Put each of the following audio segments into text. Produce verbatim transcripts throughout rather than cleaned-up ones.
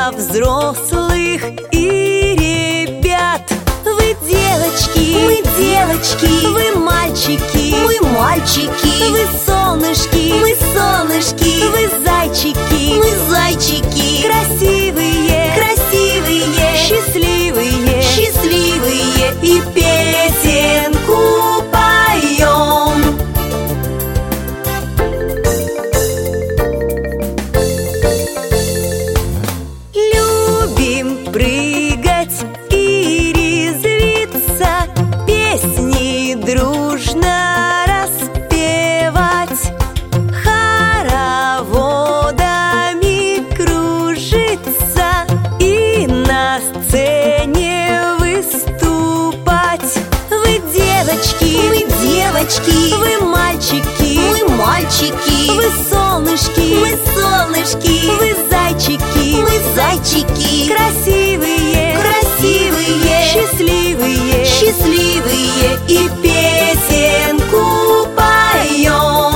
для взрослых и ребят. Вы девочки, мы девочки, вы мальчики, мы мальчики, вы солнышки, мы солнышки, вы зайчики, мы зайчики, красивые, красивые, счастливые, счастливые, и песенку поем. Любим прыгать и резвиться, песни дружно распевать, хороводами кружиться и на сцене выступать. Вы девочки, мы девочки, вы мальчики, мы мальчики, вы солнышки, мы солнышки, вы зайчики, мы зайчики, красивые, красивые, счастливые, счастливые, и песенку поем.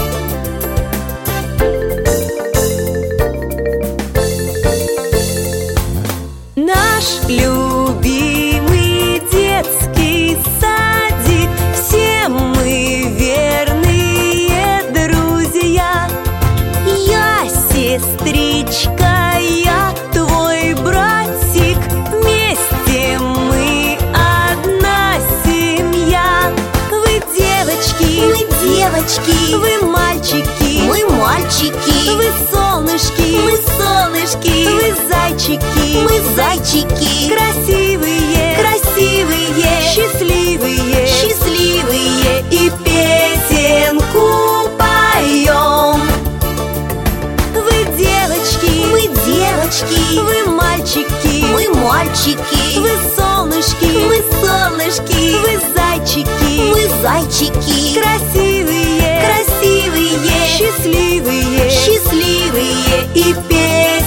Наш любимый детский садик, все мы верные друзья. Я сестричка, я твой братик, вместе мы одна семья. Вы девочки, мы девочки, вы мальчики, мы мальчики, вы солнышки, мы солнышки, вы зайчики, мы зайчики, красивые, красивые, счастливые, счастливые, и песенку поем. Вы девочки, мы девочки, вы мальчики, мы мальчики, вы солнышки, мы солнышки, вы зайчики, мы зайчики, красивые, красивые, счастливые, счастливые, и песенку